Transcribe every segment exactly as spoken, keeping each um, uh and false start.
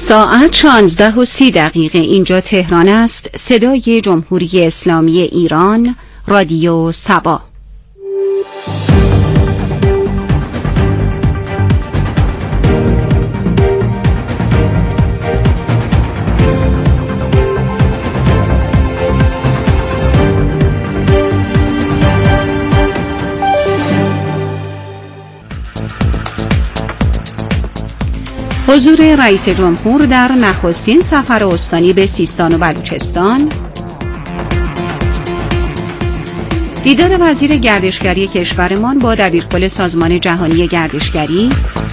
ساعت شانزده و سی دقیقه اینجا تهران است. صدای جمهوری اسلامی ایران، رادیو سبا. حضور رئیس جمهور در نخستین سفر استانی به سیستان و بلوچستان، دیدار وزیر گردشگری کشورمان با دبیرکل سازمان جهانی گردشگری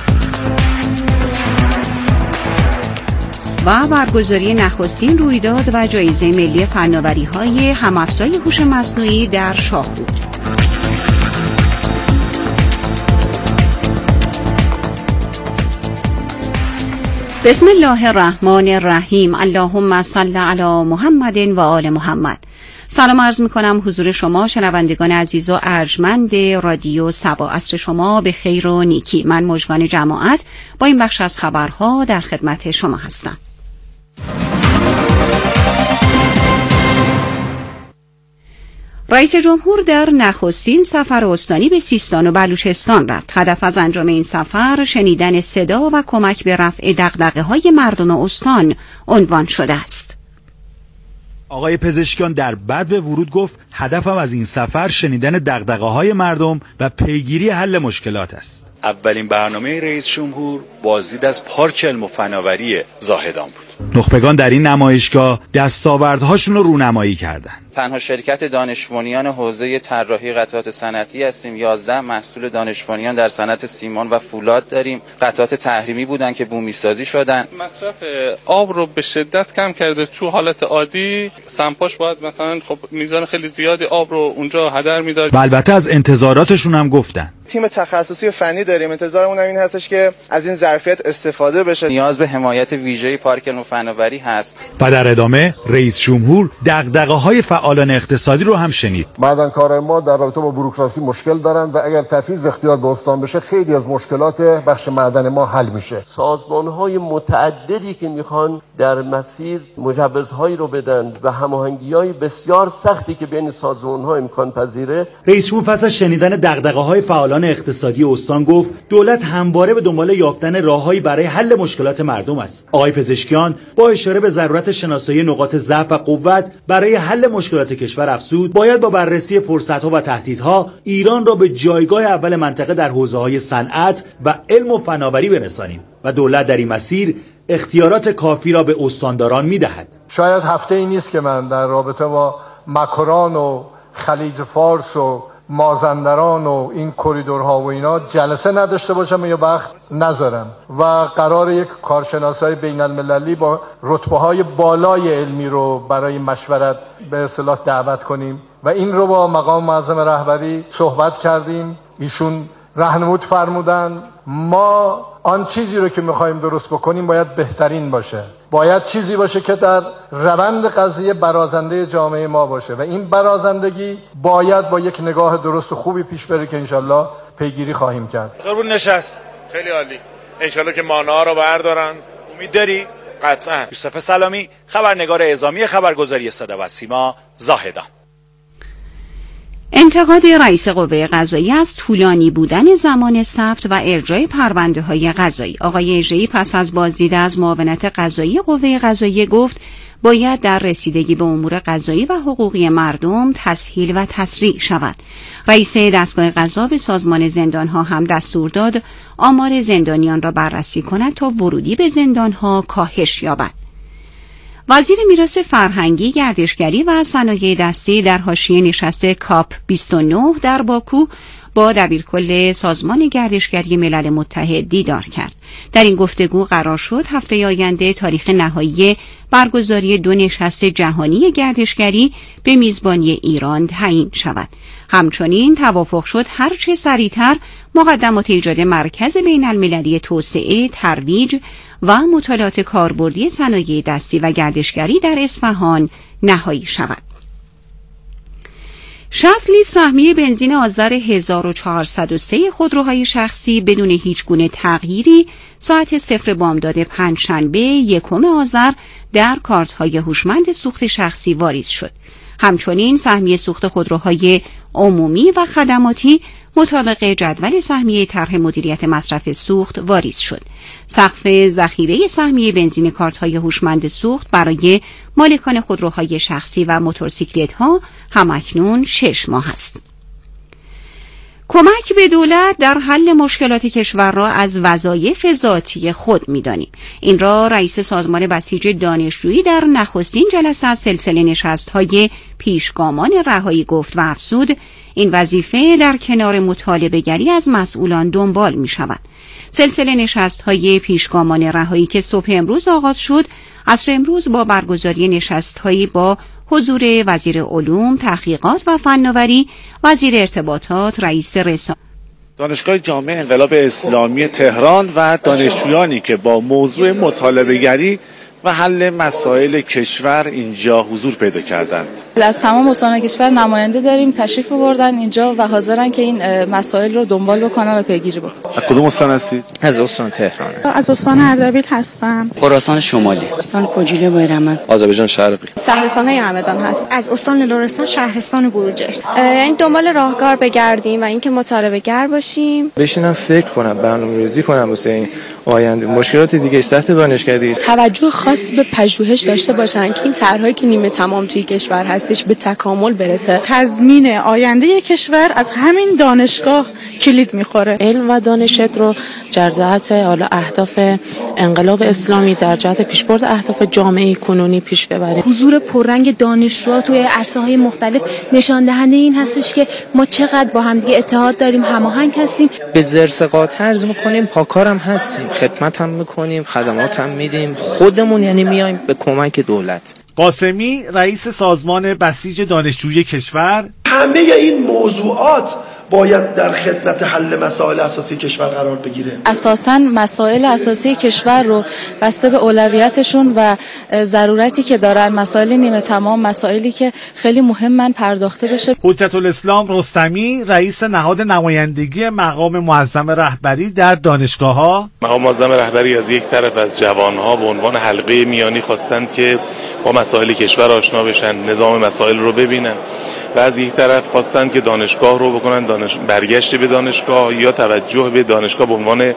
و برگزاری نخستین رویداد و جایزه ملی فناوری‌های هم‌افزای هوش مصنوعی در شاهرود. بسم الله الرحمن الرحیم. اللهم صل علی محمد و آل محمد. سلام عرض می‌کنم حضور شما شنوندگان عزیز و ارجمند رادیو سبا. عصر شما به خیر و نیکی. من مژگان جماعت با این بخش از خبرها در خدمت شما هستم. رئیس جمهور در نخستین سفر استانی به سیستان و بلوچستان رفت. هدف از انجام این سفر شنیدن صدا و کمک به رفع دغدغه‌های مردم استان عنوان شده است. آقای پزشکیان در بدو ورود گفت هدفم از این سفر شنیدن دغدغه‌های مردم و پیگیری حل مشکلات است. اولین برنامه رئیس جمهور بازدید از پارک علم و فناوری زاهدان بود. نخبگان در این نمایشگاه دستاوردهاشون رو رونمایی کردند. تنها شرکت دانش‌بنیان حوزه طراحی قطعات صنعتی هستیم. یازده محصول دانش‌بنیان در صنعت سیمان و فولاد داریم. قطعات تحریمی بودن که بومی سازی شدن. مصرف آب رو به شدت کم کرده. تو حالت عادی سمپاش باید مثلا خب میزان خیلی زیادی آب رو اونجا هدر میداد. و البته از انتظاراتشون هم گفتن. تیم تخصصی و فنی داریم. انتظارمون این هستش که از این ظرفیت استفاده بشه. نیاز به حمایت ویژه پارک علم و فناوری هست. و در ادامه رئیس جمهور دغدغه‌های فعالان اقتصادی رو هم شنید. معدنکاران ما در رابطه با بوروکراسی مشکل دارند و اگر تفویض اختیار به استان بشه خیلی از مشکلات بخش معدن ما حل میشه. سازمان‌های متعددی که میخوان در مسیر مجوزهایی رو بدن و هماهنگی‌های بسیار سختی که بین سازمان‌ها امکان پذیره. رئیس جمهور پس از شنیدن دغدغه‌های فعالان اقتصادی استان گفت دولت همواره به دنبال یافتن راههایی برای حل مشکلات مردم است. آقای پزشکیان با اشاره به ضرورت شناسایی نقاط ضعف و قوت برای حل مشکلات کشور افزود باید با بررسی فرصت‌ها و تهدیدها ایران را به جایگاه اول منطقه در حوزه‌های صنعت و علم و فناوری برسانیم و دولت در این مسیر اختیارات کافی را به استانداران می‌دهد. شاید هفته ای نیست که من در رابطه با مکران و خلیج فارس و مازندران و این کریدورها و اینا جلسه نداشته باشم یا وقت نذارم و قرار یک کارشناسای بین المللی با رتبه های بالای علمی رو برای مشورت به اصطلاح دعوت کنیم و این رو با مقام معظم رهبری صحبت کردیم. ایشون راهنمود فرمودن ما آن چیزی رو که میخوایم درست بکنیم باید بهترین باشه، باید چیزی باشه که در روند قضیه برازنده جامعه ما باشه و این برازندگی باید با یک نگاه درست و خوبی پیش بره که انشالله پیگیری خواهیم کرد. قربون نشست. خیلی عالی. انشالله که مانع‌ها رو بردارن. امید داری؟ قطعا. یوسف سلامی، خبرنگار اعزامی خبرگزاری صدا و سیما، زاهدان. انتقاد رئیس قوه قضاییه از طولانی بودن زمان ثبت و ارجاع پرونده‌های قضایی. آقای اژه‌ای پس از بازدید از معاونت قضایی قوه قضاییه گفت باید در رسیدگی به امور قضایی و حقوقی مردم تسهیل و تسریع شود. رئیس دستگاه قضا به سازمان زندان‌ها هم دستور داد آمار زندانیان را بررسی کند تا ورودی به زندان‌ها کاهش یابد. وزیر میراث فرهنگی، گردشگری و صنایع دستی در حاشیه نشست کاپ بیست و نه در باکو با دبیرکل سازمان گردشگری ملل متحد دیدار کرد. در این گفتگو قرار شد هفته آینده تاریخ نهایی برگزاری دو نشست جهانی گردشگری به میزبانی ایران تعیین شود. همچنین توافق شد هرچه سریعتر مقدمات ایجاد مرکز بین المللی توسعه، ترویج و مطالعات کاربردی صنایع دستی و گردشگری در اصفهان نهایی شود. شصت لیتر سهمیه بنزین آذر هزار و چهارصد و سه خودروهای شخصی بدون هیچ گونه تغییری ساعت صفر بامداد پنجشنبه یکم آذر در کارت‌های هوشمند سوخت شخصی واریز شد. همچنین سهمیه سوخت خودروهای عمومی و خدماتی مطابق جدول سهمیه طرح مدیریت مصرف سوخت واریز شد. سقف ذخیره سهمیه بنزین کارت‌های هوشمند سوخت برای مالکان خودروهای شخصی و موتورسیکلت‌ها همکنون شش ماه است. کمک به دولت در حل مشکلات کشور را از وظایف ذاتی خود می‌دانیم. این را رئیس سازمان بسیج دانشجویی در نخستین جلسه از سلسله نشست‌های پیشگامان رهایی گفت و افزود این وظیفه در کنار مطالبه‌گری از مسئولان دنبال می‌شود. سلسله نشست‌های پیشگامان رهایی که صبح امروز آغاز شد، عصر امروز با برگزاری نشست‌هایی با حضور وزیر علوم، تحقیقات و فناوری، وزیر ارتباطات، رئیس رسانه دانشگاه جامعه انقلاب اسلامی تهران و دانشجویانی که با موضوع مطالبه‌گری و حل مسائل کشور اینجا حضور پیدا کردند. از تمام استان کشور نماینده داریم تشریف آوردن اینجا و حاضرن که این مسائل رو دنبال بکنن و پیگیری بکنن. از کدوم استان هستید؟ از استان تهران. از استان اردبیل هستم. خراسان شمالی. استان کوجیله بایرمن. آذربایجان شرقی. شهرستان همدان هست. از استان لرستان شهرستان بروجرد. یعنی دنبال راهکار بگردیم و اینکه مطالبه گر باشیم. بشینم فکر کنم، برنامه‌ریزی کنم واسه این آینده. مشکلات دیگه سطح دانشگاهی توجه خاصی به پژوهش داشته باشن که این طرحی که نیمه تمام توی کشور هستش به تکامل برسه. تضمین آینده کشور از همین دانشگاه کلید میخوره. علم و دانشت رو در جهت حالا اهداف انقلاب اسلامی در جهت پیشبرد اهداف جامعه کنونی پیش ببریم. حضور پررنگ دانشجوها توی عرصه‌های مختلف نشان دهنده این هستش که ما چقدر با هم دیگه اتحاد داریم، هماهنگ هستیم. به زرسقات عرض می‌کنیم، پاکارم هستیم، خدمت هم می‌کنیم، خدمات هم میدیم، خودمون یعنی میایم به کمک دولت. قاسمی رئیس سازمان بسیج دانشجویی کشور: همه این موضوعات باید در خدمت حل مسائل اساسی کشور قرار بگیره. اساساً مسائل اساسی کشور رو بسته به اولویتشون و ضرورتی که دارن، مسائل نیمه تمام، مسائلی که خیلی مهمن پرداخته بشه. حجت الاسلام رستمی رئیس نهاد نمایندگی مقام معظم رهبری در دانشگاه‌ها: مقام معظم رهبری از یک طرف از جوان‌ها به عنوان حلقه میانی خواستند که با مسائل کشور آشنا بشن، نظام مسائل رو ببینن، و از یک طرف خواستند که دانشگاه رو بکنن دانش... برگشت به دانشگاه یا توجه به دانشگاه به عنوان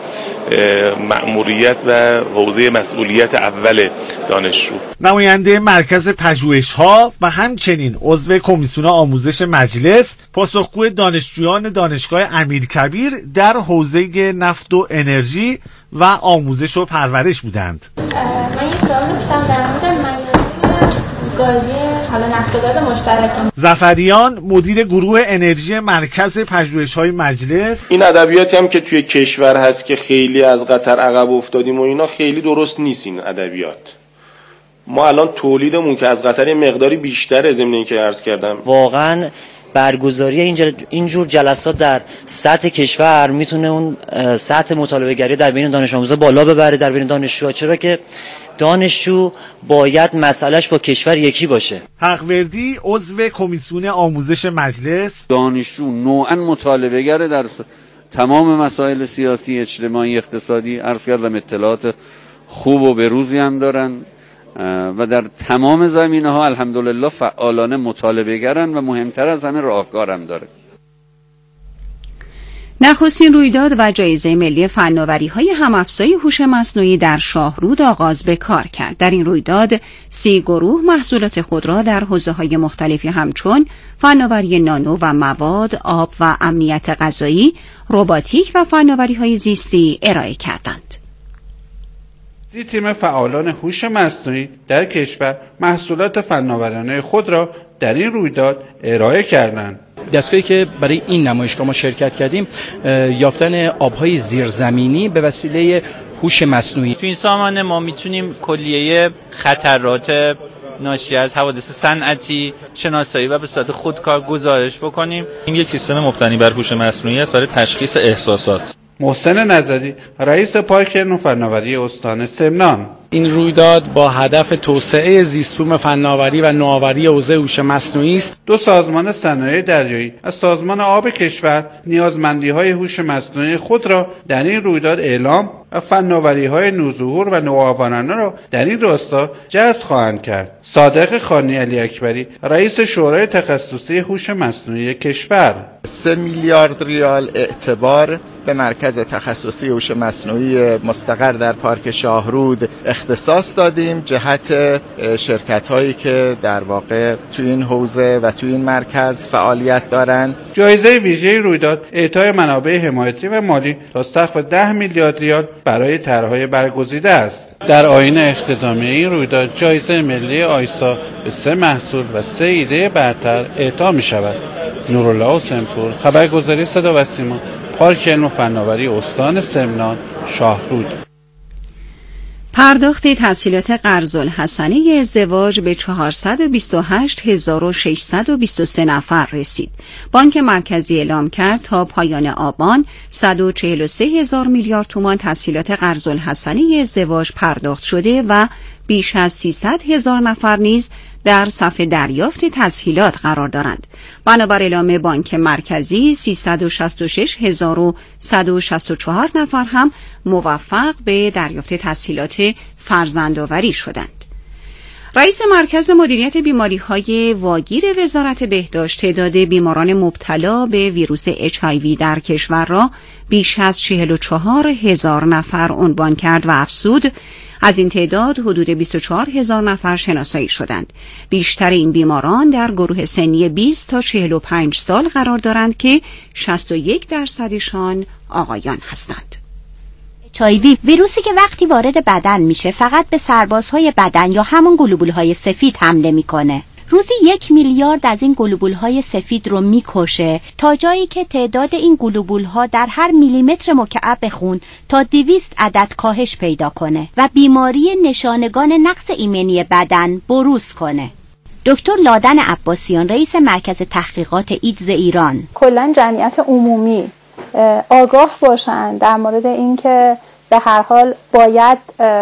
مأموریت و حوزه مسئولیت اول دانشجو. نماینده مرکز پژوهش‌ها و همچنین عضو کمیسیون آموزش مجلس پاسخگوی دانشجویان دانشگاه امیرکبیر در حوزه نفت و انرژی و آموزش و پرورش بودند. من یه سوال داشتم در مورد گازی حالا نفت و گاز مشترک. ظفریان مدیر گروه انرژی مرکز پژوهش‌های مجلس: این ادبیاتی هم که توی کشور هست که خیلی از قطر عقب افتادیم و اینا خیلی درست نیست. این ادبیات ما الان تولیدمون که از قطر مقداری بیشتره، ضمن اینکه عرض کردم واقعا برگزاری اینجور اینجور جلسات در سطح کشور میتونه اون سطح مطالبه گری در بین دانش آموزا بالا ببره، در بین دانشجوها، چرا که دانشجو باید مسئلهش با کشور یکی باشه. حقوردی عضو کمیسیون آموزش مجلس: دانشجو نوعاً مطالبه‌گر در تمام مسائل سیاسی، اجتماعی، اقتصادی، عرض کردم اطلاعات خوب و بروزی هم دارن و در تمام زمینه‌ها الحمدلله فعالانه مطالبه‌گرن و مهمتر از همه راهکارم داره. نخستین رویداد و جایزه ملی فناوری‌های هم‌افزای هوش مصنوعی در شاهرود آغاز به کار کرد. در این رویداد سی گروه محصولات خود را در حوزه‌های مختلفی همچون فناوری نانو و مواد، آب و امنیت غذایی، رباتیک و فناوری‌های زیستی ارائه کردند. سی تیم فعالان هوش مصنوعی در کشور محصولات فناورانه خود را در این رویداد ارائه کردند. دستگاهی که برای این نمایشگاه ما شرکت کردیم یافتن آبهای زیرزمینی به وسیله هوش مصنوعی. تو این سامانه ما میتونیم کلیه خطرات ناشی از حوادث صنعتی شناسایی و به صورت خودکار گزارش بکنیم. این یک سیستم مبتنی بر هوش مصنوعی است برای تشخیص احساسات. محسن نظری رئیس پارک نوفناوری استان سمنان: این رویداد با هدف توسعه زیستبوم فناوری و نوآوری حوزه هوش مصنوعی است. دو سازمان صنایع دریایی از سازمان آب کشور نیازمندی‌های هوش مصنوعی خود را در این رویداد اعلام و فناوری‌های نوظهور و نوآورانه را در این راستا جذب خواهند کرد. صادق خانی علی اکبری، رئیس شورای تخصصی هوش مصنوعی کشور: سه میلیارد ریال اعتبار به مرکز تخصصی هوش مصنوعی مستقر در پارک شاهرود اختصاص دادیم جهت شرکت هایی که در واقع تو این حوزه و تو این مرکز فعالیت دارن. جایزه ویژه رویداد اعطای منابع حمایتی و مالی تا سقف ده میلیارد ریال برای طرح‌های برگزیده است. در آیین اختتامیه این رویداد جایزه ملی آیسا به سه محصول و سه ایده برتر اعطا می شود. نورالله حسین‌پور، خبرگزاری صدا و سیما، پارک علم و فناوری استان سمنان، شاهرود. پرداخت تسهیلات قرض‌الحسنه ازدواج به چهارصد و بیست و هشت هزار و ششصد و بیست و سه نفر رسید. بانک مرکزی اعلام کرد تا پایان آبان صد و چهل و سه هزار میلیارد تومان تسهیلات قرض‌الحسنه ازدواج پرداخت شده و بیش از سیصد هزار نفر نیز در صف دریافت تسهیلات قرار دارند. بنابر اعلام بانک مرکزی سیصد و شصت و شش هزار و صد و شصت و چهار نفر هم موفق به دریافت تسهیلات فرزندآوری شدند. رئیس مرکز مدیریت بیماری‌های واگیر وزارت بهداشت تعداد بیماران مبتلا به ویروس اچ آی وی در کشور را بیش از چهل و چهار هزار نفر عنوان کرد و افزود از این تعداد حدود بیست و چهار هزار نفر شناسایی شدند. بیشتر این بیماران در گروه سنی بیست تا چهل و پنج سال قرار دارند که شصت و یک درصدشان آقایان هستند. اچ آی وی ویروسی که وقتی وارد بدن میشه فقط به سربازهای بدن یا همون گلوبولهای سفید حمله میکنه. روزی یک میلیارد از این گلوبولهای سفید رو میکشه تا جایی که تعداد این گلوبولها در هر میلیمتر مکعب خون تا دویست عدد کاهش پیدا کنه و بیماری نشانگان نقص ایمنی بدن بروز کنه. دکتر لادن عباسیان، رئیس مرکز تحقیقات ایدز ایران: کلاً جمعیت عمومی آگاه باشن در مورد اینکه به هر حال باید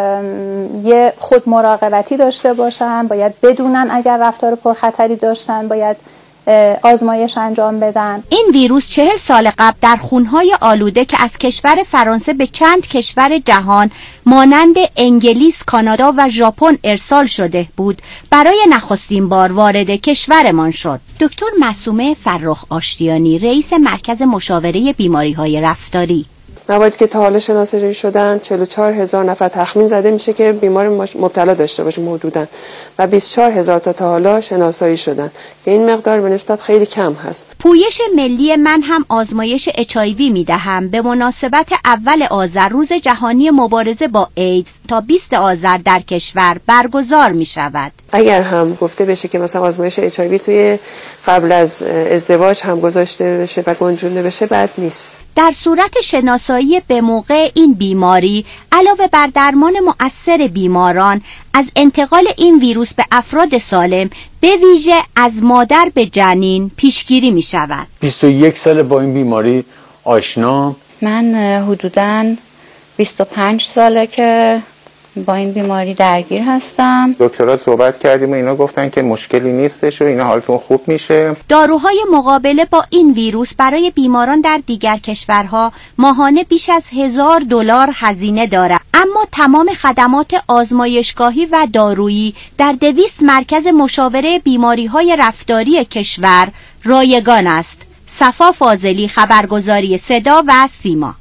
یه خود مراقبتی داشته باشن، باید بدونن اگر رفتار پرخطری داشتن باید آزمایش انجام بدن. این ویروس چهل سال قبل در خونهای آلوده که از کشور فرانسه به چند کشور جهان مانند انگلیس، کانادا و ژاپن ارسال شده بود برای نخستین بار وارد کشورمان شد. دکتر معصومه فرخ آشتیانی، رئیس مرکز مشاوره بیماری‌های رفتاری: مواردی که تا حالا شناسایی شدن چهل و چهار هزار نفر تخمین زده میشه که بیمار مبتلا داشته باشه حدوداً و بیست و چهار هزار تا تا حالا شناسایی شدن که این مقدار به نسبت خیلی کم هست. پویش ملی من هم آزمایش اچ آی وی میدهم به مناسبت اول آذر روز جهانی مبارزه با ایدز تا بیست آذر در کشور برگزار میشود. اگر هم گفته بشه که مثلا آزمایش اچ آی وی توی قبل از ازدواج هم گذاشته بشه و گنجونده بشه بد نیست. در صورت شناسایی به موقع این بیماری علاوه بر درمان مؤثر بیماران از انتقال این ویروس به افراد سالم به ویژه از مادر به جنین پیشگیری می شود. بیست و یک سال با این بیماری آشنا. من حدوداً بیست و پنج ساله که با این بیماری درگیر هستم. دکترها صحبت کردیم و اینا گفتن که مشکلی نیستش و اینا حالتون خوب میشه. داروهای مقابله با این ویروس برای بیماران در دیگر کشورها ماهانه بیش از هزار دلار هزینه دارد، اما تمام خدمات آزمایشگاهی و دارویی در دویست مرکز مشاوره بیماری‌های رفتاری کشور رایگان است. صفا فاضلی، خبرگزاری صدا و سیما.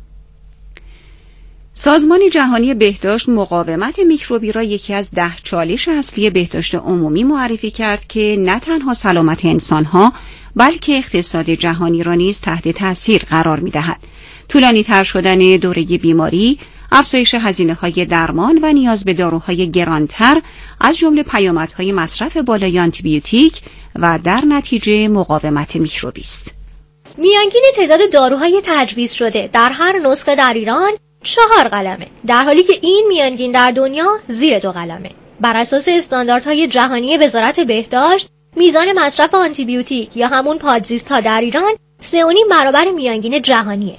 سازمان جهانی بهداشت مقاومت میکروبی را یکی از ده چالش اصلی بهداشت عمومی معرفی کرد که نه تنها سلامت انسانها بلکه اقتصاد جهانی را نیز تحت تاثیر قرار می‌دهد. طولانی تر شدن دوره بیماری، افزایش هزینه‌های درمان و نیاز به داروهای گرانتر از جمله پیامدهای مصرف بالای آنتیبیوتیک و در نتیجه مقاومت میکروبی است. میانگین تعداد داروهای تجویز شده در هر نسخه در ایران چهار قلمه، در حالی که این میانگین در دنیا زیر دو قلمه. بر اساس استانداردهای جهانی وزارت بهداشت، میزان مصرف آنتیبیوتیک یا همون پادزیست ها در ایران سه و نیم برابر میانگین جهانیه.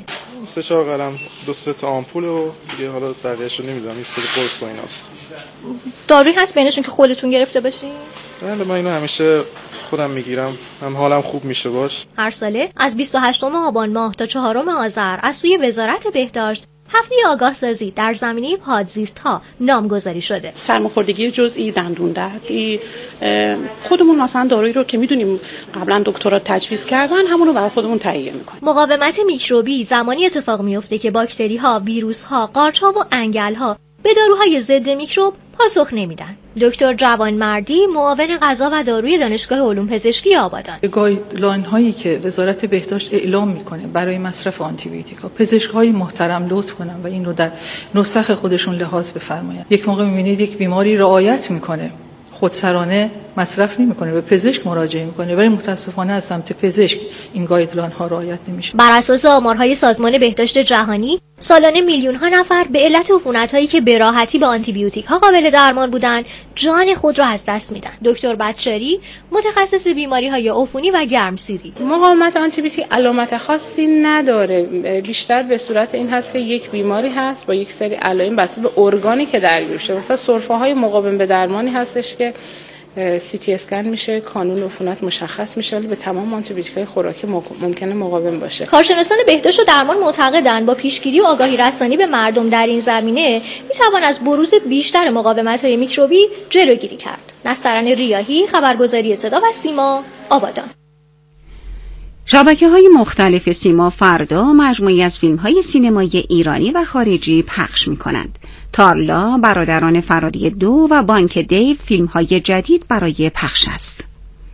سه چهار قلم، دو سه تا آمپول و دیگه حالا بقیه‌شو نمیدونم، یه سری قرص و ایناست. دارویی هست بینشون که خودتون گرفته باشین؟ بله من اینو همیشه خودم میگیرم، هم حالم خوب میشه باش. هر ساله از بیست و هشتم آبان ماه تا چهارم آذر از سوی وزارت بهداشت هفته آگاه سازی در زمینه پادزیست ها نامگذاری شده. سرماخوردگی جزئی، دندون دردی، خودمون مثلا دارویی رو که میدونیم قبلا دکترها تجویز کردن همون رو برای خودمون تهیه میکنیم. مقاومت میکروبی زمانی اتفاق میفته که باکتری ها، ویروس ها، قارچ ها و انگل ها به داروهای ضد میکروب پاسخ نمیدن. دکتر جوانمردی، معاون غذا و داروی دانشگاه علوم پزشکی آبادان. گایدلاین هایی که وزارت بهداشت اعلام میکنه برای مصرف آنتی بیوتیکا، پزشک‌های محترم لطف کنن و این رو در نسخ خودشون لحاظ بفرمایند. یک موقع میبینید یک بیماری رعایت میکنه، خودسرانه مصرف نمیکنه، به پزشک مراجعه میکنه، ولی متاسفانه از سمت پزشک این گایدلاین ها رعایت نمیشه. بر اساس آمارهای سازمان بهداشت جهانی سالانه میلیون ها نفر به علت عفونت هایی که به راحتی به آنتی بیوتیک ها قابل درمان بودند جان خود را از دست میدن. دکتر بچاری، متخصص بیماری های عفونی و گرمسیری: مقاومت آنتی بیوتیک علامت خاصی نداره، بیشتر به صورت این هست که یک بیماری هست با یک سری علائم بسته به ارگانی که درگیر شه. مثلا سرفه های مقاوم به درمانی هستش که سی تی اسکن میشه، کانون عفونت مشخص میشه، ولی به تمام آنتی بیوتیک‌های خوراکی ممکنه مقاوم باشه. کارشناسان بهداشت و درمان معتقدند با پیشگیری و آگاهی رسانی به مردم در این زمینه میتوان از بروز بیشتر مقاومت‌های میکروبی جلوگیری کرد. نسترن ریاحی، خبرگزاری صدا و سیما، آبادان. شبکه‌های مختلف سیما فردا مجموعی از فیلم‌های سینمایی ایرانی و خارجی پخش می‌کنند. تارلا، برادران فراری دو و بانک دیو فیلم‌های جدید برای پخش است.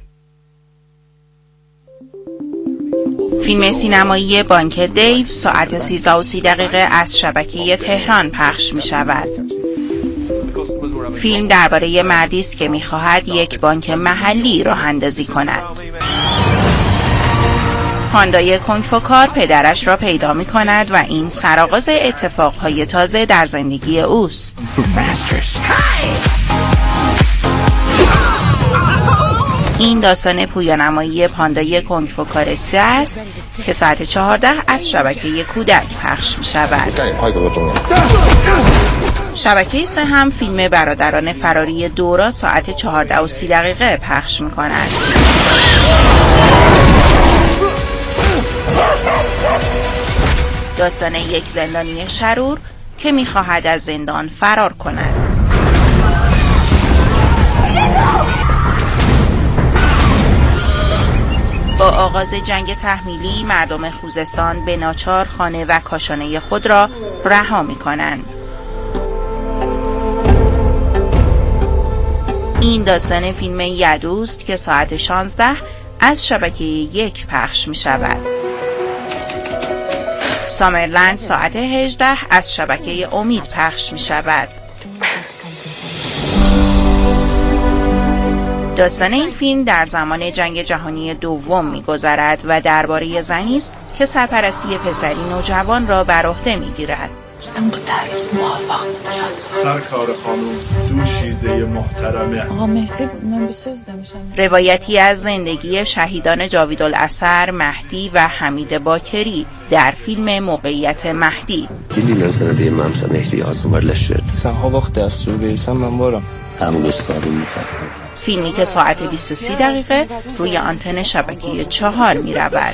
فیلم سینمایی بانک دیو ساعت سیزده و سی دقیقه از شبکه تهران پخش می شود. فیلم درباره مردی است که می خواهد یک بانک محلی راه اندازی کند. پاندای کنگفوکار پدرش را پیدا می کند و این سرآغاز اتفاقهای تازه در زندگی اوست. این داستان پویانمایی پاندای کنگفوکار سه است که ساعت چهارده از شبکه کودک پخش می شود. شبکه سه هم فیلم برادران فراری دو را ساعت چهارده و سی دقیقه پخش می کند. داستان یک زندانی شرور که می خواهد از زندان فرار کند. با آغاز جنگ تحمیلی مردم خوزستان به ناچار خانه و کاشانه خود را رها می کنند. این داستان فیلم یدوست که ساعت شانزده از شبکه یک پخش می شود. سامرلند ساعت هجده از شبکه امید پخش می شود. داستان این فیلم در زمان جنگ جهانی دوم می‌گذرد و درباره زنی است که سرپرستی پسری نوجوان را بر عهده می‌گیرد. سرکار خانم دوشیزه محترمه. آقا مهدی من بسوز نمیشم. روایتی از زندگی شهیدان جاویدالاثر مهدی و حمید باکری در فیلم موقعیت مهدی. دیدی مثلا دی مامسا مهدی آسمار لشت. سها وقت از سو بیسم من بارم. همون سالی می‌کنم. فیلمی که ساعت بیست و سه دقیقه روی آنتن شبکه چهار می رود.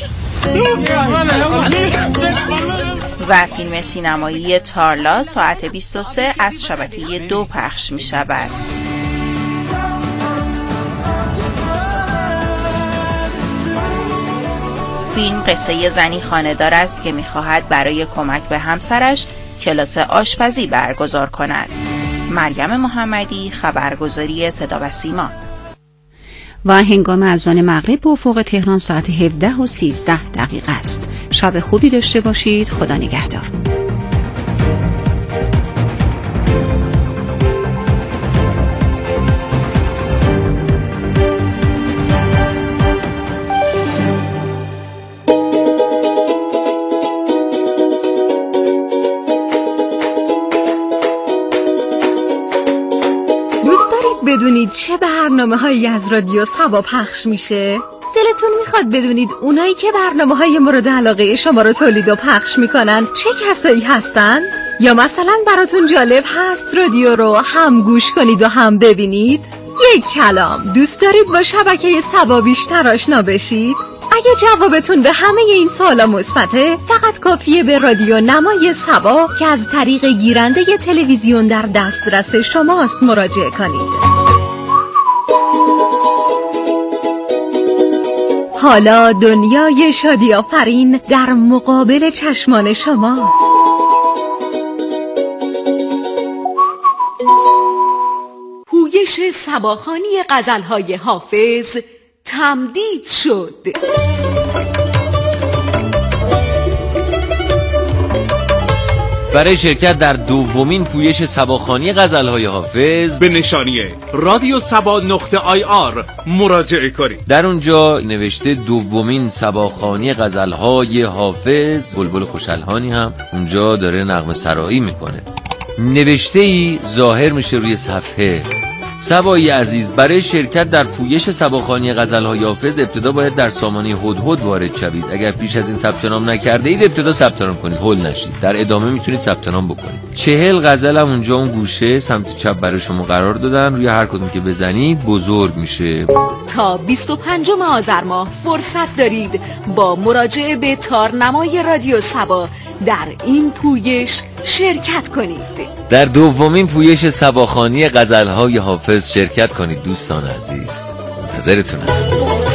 و فیلم سینمایی تارلا ساعت بیست و سه از شبکه دو پخش می شود. فیلم قصه زنی خانه‌دار است که می خواهد برای کمک به همسرش کلاس آشپزی برگزار کند. مریم محمدی، خبرگزاری صدا و سیما. و هنگام اذان مغرب به افق تهران ساعت هفده و سیزده دقیقه است. شب خوبی داشته باشید. خدا نگهدار. بدونید چه برنامه هایی از رادیو سبا پخش میشه؟ دلتون میخواد بدونید اونایی که برنامه‌های مورد علاقه شما رو تولید و پخش میکنن چه کسایی هستن؟ یا مثلا براتون جالب هست رادیو رو هم گوش کنید و هم ببینید؟ یک کلام، دوست دارید با شبکه سبا بیشتر آشنا بشید؟ اگه جوابتون به همه این سوالا مثبته، فقط کافیه به رادیو نمای سبا که از طریق گیرنده تلویزیون در دسترس شماست مراجعه کنید. حالا دنیای شادی آفرین در مقابل چشمان شماست. پویش سباخوانی غزل‌های حافظ تمدید شد. برای شرکت در دومین پویش سباخوانی غزل‌های حافظ به نشانیه رادیو سبا نقطه آی آر مراجعه کنید. در اونجا نوشته دومین سباخوانی غزل‌های حافظ. بلبل خوشالهانی هم اونجا داره نغمه سرایی میکنه. نوشته‌ای ظاهر میشه روی صفحه. سبایی عزیز، برای شرکت در پویش سباخوانی غزل‌های حافظ ابتدا باید در سامانه هدهد وارد شوید. اگر پیش از این ثبت نام نکرده اید ابتدا ثبت نام کنید، هول نشید. در ادامه میتونید ثبت نام بکنید. چهل غزل هم اونجا اون گوشه سمت چپ برای شما قرار دادن. روی هر کدوم که بزنید بزرگ میشه. تا بیست و پنجم آذر ماه فرصت دارید با مراجعه به تارنمای رادیو سبا در این پویش شرکت کنید. در دومین پویش سباخوانی غزل‌های حافظ شرکت کنید دوستان عزیز. منتظرتون هستم.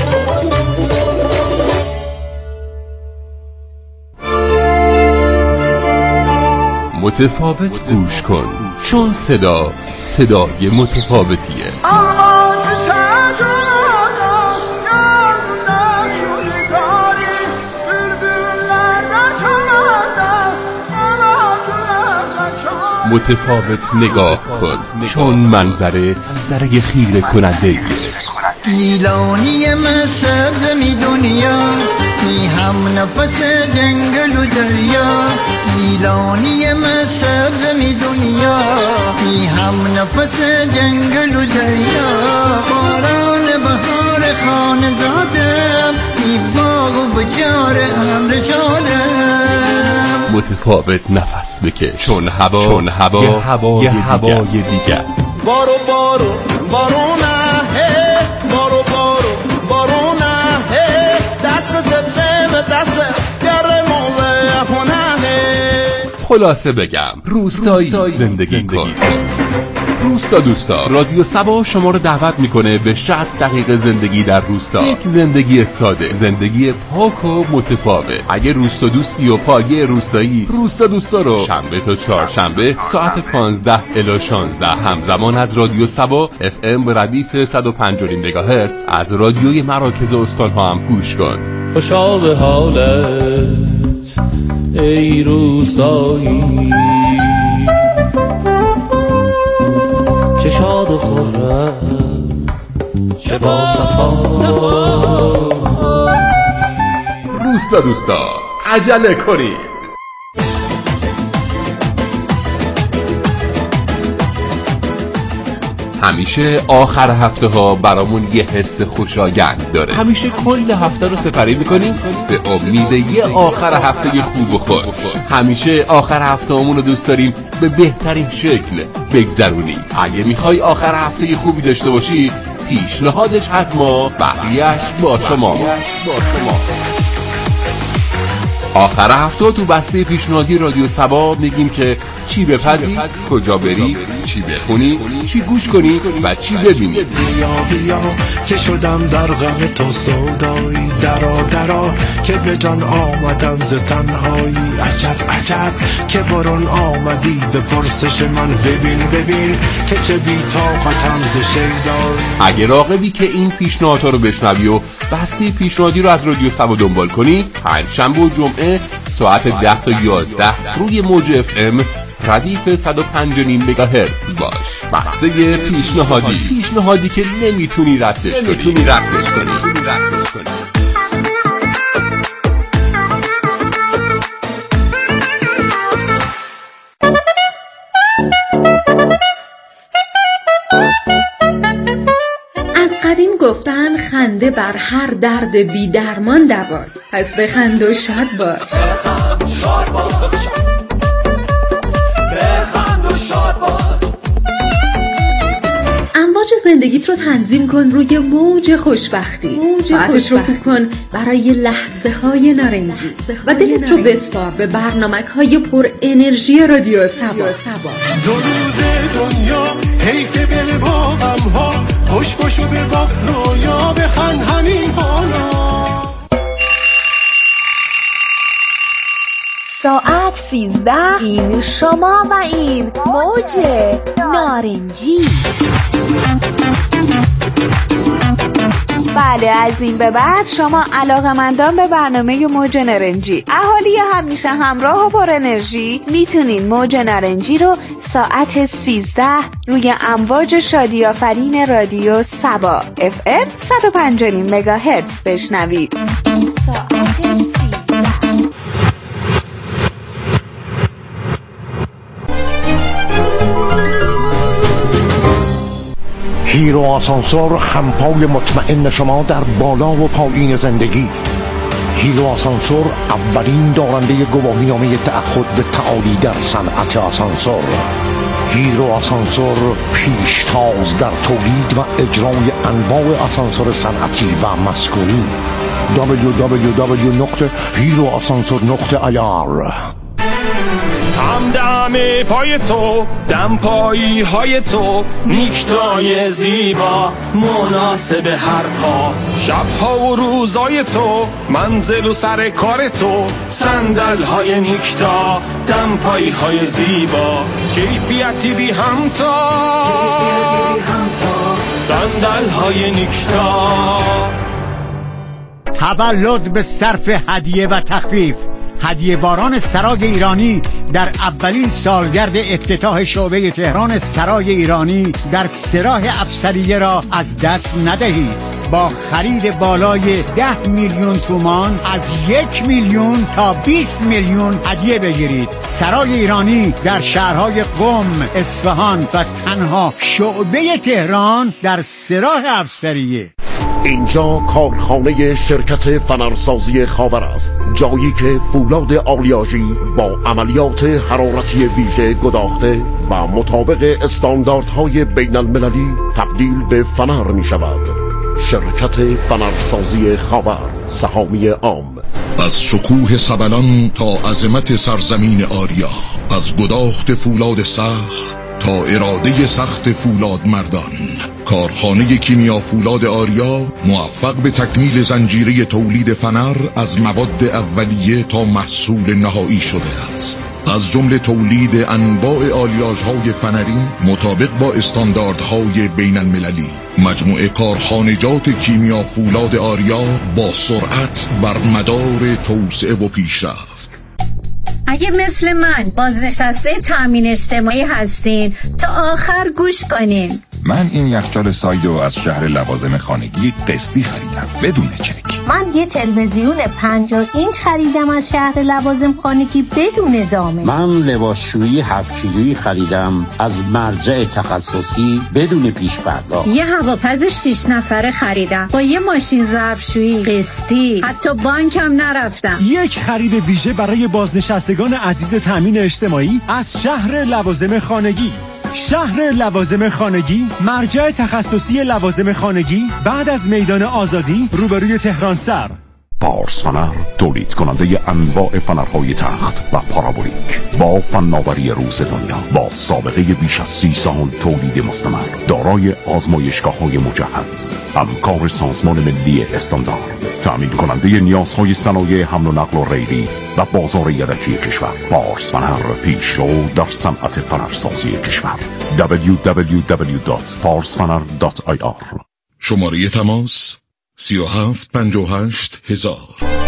متفاوت گوش کن، چون صدا صدای متفاوتیه. متفاوت نگاه کن، چون منظره منظره خیره کننده ایه. گیلانی من سبز می دنیا، می هم نفس جنگل و دریا. گیلانی من سبز می دنیا، می هم نفس جنگل و دریا. باران بهار خانه زادم، می باغ و بچار امر شادم. متفاوت نفس بکش، چون هوا چون هوا یه هوای هوای دیگه است. بارو بارو بارونه، بارو بارو بارونه، دست دل به دست گرمون خونه. خلاصه بگم روستایی, روستایی زندگی, زندگی کن. روستا دوستا، رادیو سبا شما رو دعوت میکنه به شصت دقیقه زندگی در روستا. یک زندگی ساده، زندگی پاک و متفاوت. اگه روستا دوستی و پایه روستایی، روستا دوستا رو شنبه تا چهارشنبه ساعت پانزده الی شانزده همزمان از رادیو سبا اف ام به ردیف صد و پنج و نیم مگاهرتز از رادیوی مراکز استان ها هم گوش کن. خوشا به حالت ای روستایی، چه شاد و خورم چه با صفا. روستا دوستا عجله کنید. همیشه آخر هفته ها برامون یه حس خوشایند داره. همیشه کل هفته رو سپری میکنیم به امید یه آخر هفته خوب و خوش. همیشه آخر هفته همون رو دوست داریم به بهترین شکل بگذرونی. اگه میخوای آخر هفته خوبی داشته باشی، پیشنهادش از ما، بقیهش با شما. آخر هفته تو بسته پیشنهادی رادیو سبا میگیم که چی بپزی، کجا بری، چی بخونی، چی گوش کنی و چی ببینی. بیا بیا که شدم در غم تو سودایی، درا درا که به جان آمدم ز تنهایی. عجب عجب که برون آمدی به پرسش من، ببین ببین که چه بی طاقتم ز شیدایی. اگه راغبی که این پیشنهادها رو بشنوی و بسته پیشنهادی رو از رادیو سبا دنبال کنی، پنجشنبه و جمعه ساعت ده تا یازده روی موج اف ام ردیف صد و پنج و نیم مگاهرتز باش. بسته پیشنهادی، پیشنهادی که نمیتونی ردش کنی. نمیتونی ردش کنی. قدیم گفتن خنده بر هر درد بی درمان دواست. پس بخند و شاد باش. بخند شاد باش، بخند و شاد باش. امواج زندگیت رو تنظیم کن روی موج خوشبختی. موج ساعتش رو خوب کن برای لحظه های نارنجی و دلت رو بسپار به برنامک های پر انرژی رادیو سبا. دو روز دنیا حیف بره با غم ها، خوش باشو به وقت رویا، بخند همین حالا. ساعت سیزده، این شما و این موج نارنجی. بله، از این به بعد شما علاقه‌مندان به برنامه موج نارنجی، اهالی همیشه همراه و پر انرژی، میتونین موج نارنجی رو ساعت سیزده روی امواج شادی آفرین رادیو سبا اف ام صد و پنج و نیم مگاهرتز بشنوید. ساعت سیزده. هیرو آسانسور، همپای مطمئن شما در بالا و پایین زندگی. هیرو آسانسور اولین دارنده گواهینامه تعهد به تعالی در صنعت آسانسور. هیرو آسانسور پیشتاز در تولید و اجرای انواع آسانسور صنعتی و مسکونی. دبلیو دبلیو دبلیو نقطه هیرو آسانسور نقطه آی آر. همدم پای تو، دم پایی های تو، نیکتای زیبا مناسب هر پا، شبها و روزای تو، منزل و سر کار تو، صندل های نیکتا، دم پایی های زیبا، کیفیتی بی همتا، صندل های نیکتا. تولد به صرف هدیه و تخفیف. هدیه باران سرای ایرانی در اولین سالگرد افتتاح شعبه تهران سرای ایرانی در سراح افسریه را از دست ندهید. با خرید بالای ده میلیون تومان از یک میلیون تا بیست میلیون هدیه بگیرید. سرای ایرانی در شهرهای قم، اصفهان و تنها شعبه تهران در سراح افسریه. اینجا کارخانه شرکت فنرسازی خاور است، جایی که فولاد آلیاژی با عملیات حرارتی ویژه گداخته و مطابق استانداردهای بین المللی تبدیل به فنر می شود. شرکت فنرسازی خاور، سهامی عام. از شکوه سبلان تا عظمت سرزمین آریا، از گداخت فولاد سخت تا اراده سخت فولاد مردان، کارخانه کیمیا فولاد آریا موفق به تکمیل زنجیره تولید فنر از مواد اولیه تا محصول نهایی شده است. از جمله تولید انواع آلیاژهای فنری مطابق با استانداردهای بین المللی. مجموعه کارخانجات کیمیا فولاد آریا با سرعت بر مدار توسعه و پیشرفت. اگه مثل من بازنشسته تأمین اجتماعی هستین تا آخر گوش کنین. من این یخچال سایدو از شهر لوازم خانگی قسطی خریدم بدون چک. من یه تلویزیون پنجاه اینچ خریدم از شهر لوازم خانگی بدون زامن. من لباسشویی هفت کیلویی خریدم از مرجع تخصصی بدون پیش پرداخت. یه هواپز شش نفره خریدم با یه ماشین ظرفشویی قسطی، حتی بانکم نرفتم. یک خرید ویژه برای بازنشستگان عزیز تأمین اجتماعی از شهر لوازم خانگی. شهر لوازم خانگی، مرجع تخصصی لوازم خانگی بعد از میدان آزادی روبروی تهران سر. پارس فنر، تولید کننده انواع فنرهای تخت و پارابولیک با فناوری روز دنیا، با سابقه بیش از سی سال تولید مستمر، دارای آزمایشگاه‌های مجهز، همکار سازمان ملی استاندارد، تأمین کننده نیازهای صنایع حمل و نقل و ریلی و بازار یدکی کشور. پارس فنر، پیشرو در صنعت فنرسازی کشور. دبلیو دبلیو دبلیو دات پارس فنر دات آی آر. شماره تماس سی و هفت پنجاه و هشت هزار.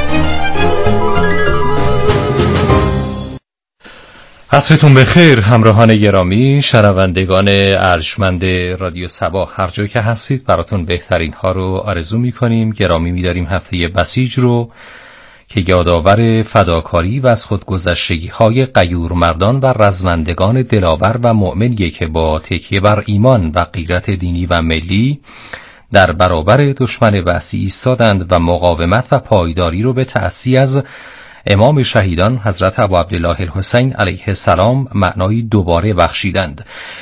عصرتون بخیر همراهان گرامی، شنوندگان ارجمند رادیو سبا، هر جا که هستید براتون بهترین ها رو آرزو میکنیم. گرامی می‌داریم هفته بسیج رو که یادآور فداکاری و از خودگذشتگی های غیور مردان و رزمندگان دلاور و مؤمنیه که با تکیه بر ایمان و غیرت دینی و ملی در برابر دشمن وحشی ایستادند و مقاومت و پایداری رو به تأسی از امام شهیدان حضرت ابو عبدالله الحسین علیه السلام معنای دوباره بخشیدند.